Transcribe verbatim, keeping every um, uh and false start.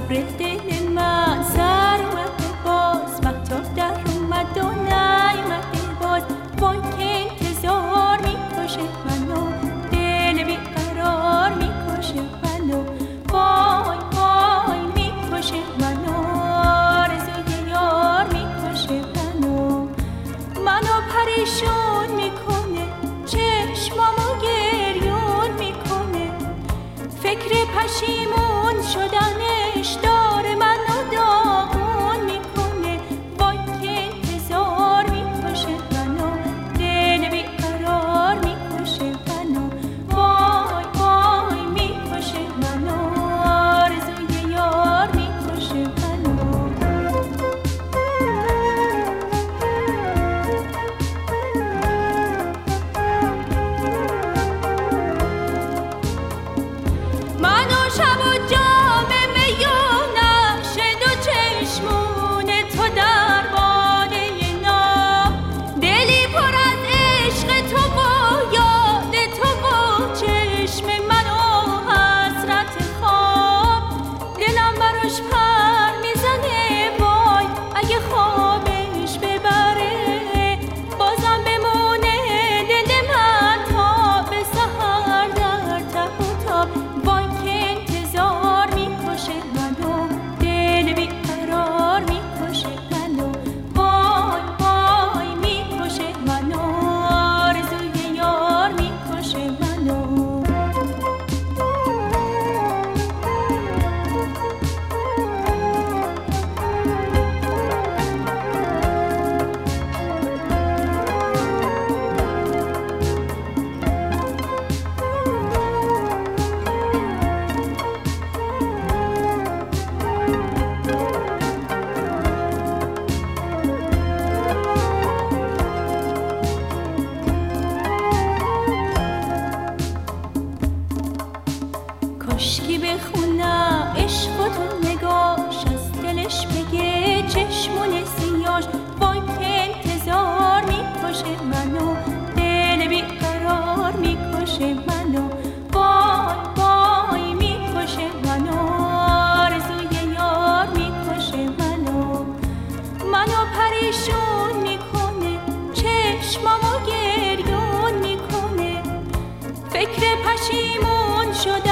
صبر دل من سر اومده باز، مهتاب در اومد و نیومده باز. وای که انتظار میکشه منو، دل بیقرار میکشه منو. وای وای میکشه منو، آرزوی یار میکشه منو. منو پریشون میکنه، چشمامو گریون میکنه. فکر پشیمون شدنش داره منو داغون میکنه. وای که انتظار میکشه منو، دل بیقرار میکشه منو. وای وای میکشه منو، آرزوی یار میکشه منو. منو شب و جام می و نقش دو چشمون تو در باده نام. دلی پر از عشق تو و یاد تو و چشم من و حسرت خواب. دلم براش پر میزنه وای اگه خوابش ببره. بازم بمونه دل من تا به سحر در ته و تاب. وای که انتظار میکشه منو، دل بیقرار میکشه منو. وای وای میکشه منو، آرزوی یار میکشه منو. کاشکی بخونم عشق تو نگاش، از دلش بگه چشمون سیاش. وای که انتظار میکشه منو، دل بیقرار میکشه منو. وای وای میکشه منو، آرزوی یار میکشه منو. منو پریشون میکنه، چشمامو گریون میکنه. فکر پشیمون شده